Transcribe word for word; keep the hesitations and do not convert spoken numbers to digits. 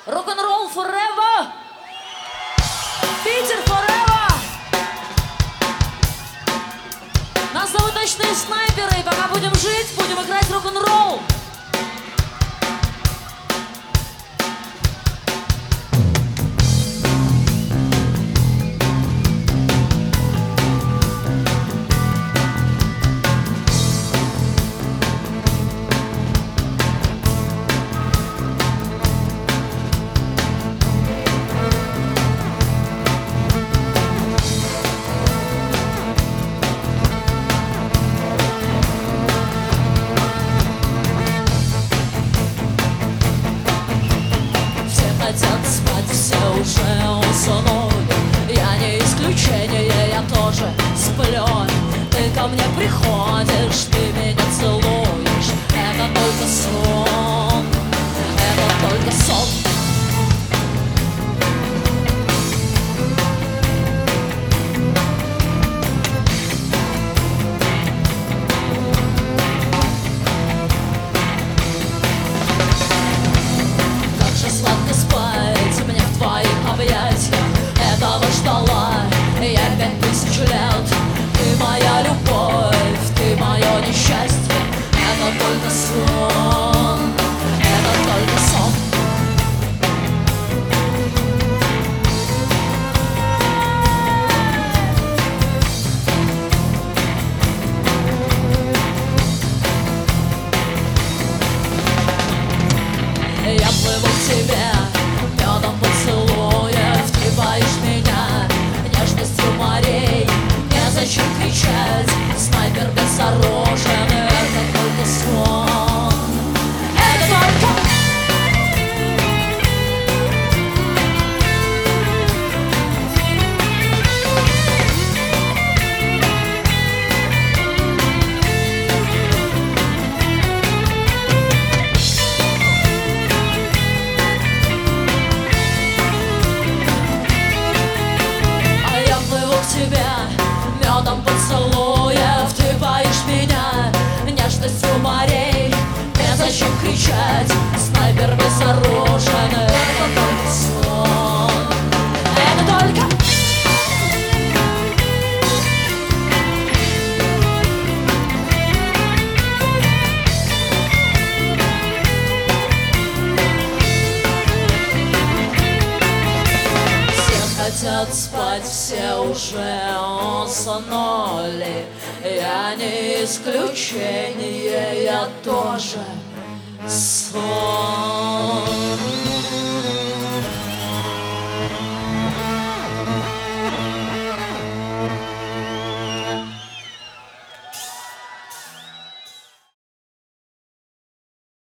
Рок-н-ролл forever! Питер forever! Нас зовут Ночные снайперы, и пока будем жить, будем играть рок-н-ролл! Хотят спать, все уже уснули. Я не исключение, я тоже сплю. Ты ко мне приходишь, ты меня целуешь. Это только сон, это только сон. Этого ждала я пять тысяч лет. Ты моя любовь, ты мое несчастье. Это только сон, это только сон. Я плыву к тебе медом поцелуев. Ты боишь меня нежностью морей. Незачем кричать, снайпер безоружен. Это только сон, это только... тебя медом поцелуев. Ты боишь меня нежностью морей. Незачем кричать, снайпер безоружен. Это только сон, это только... Хотят спать, все уже уснули. Я не исключение, я тоже сон.